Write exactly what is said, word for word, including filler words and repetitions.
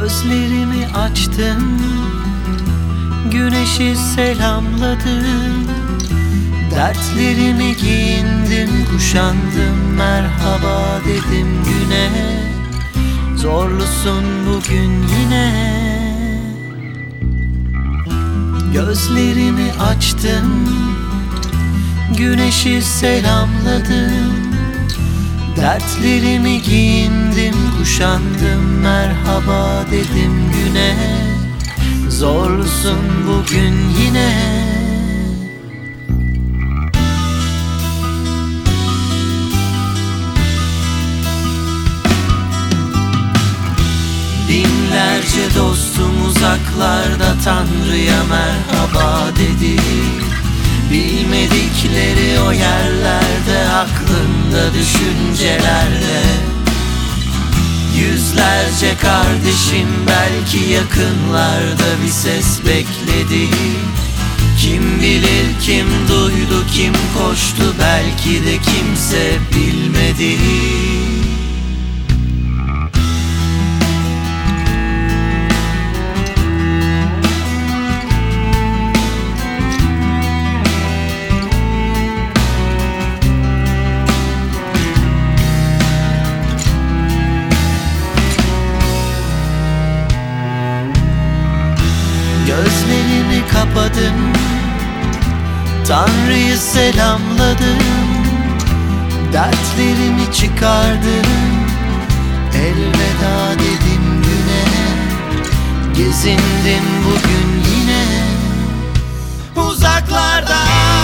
Gözlerimi açtım, güneşi selamladım. Dertlerimi giyindim, kuşandım, merhaba dedim güne. Zorlusun bugün yine. Gözlerimi açtım, güneşi selamladım. Dertlerimi giyindim, kuşandım, merhaba dedim güne. Zorlusun bugün yine. Binlerce dostum uzaklarda Tanrı'ya merhaba dedi. Bilmedikleri o yerlerde, aklında düşüncelerde. Yüzlerce kardeşim belki yakınlarda bir ses bekledi. Kim bilir kim duydu, kim koştu, belki de kimse bilmedi. Gözlerimi kapadım, Tanrı'yı selamladım. Dertlerimi çıkardım, elveda dedim güne. Gezindim bugün yine uzaklarda.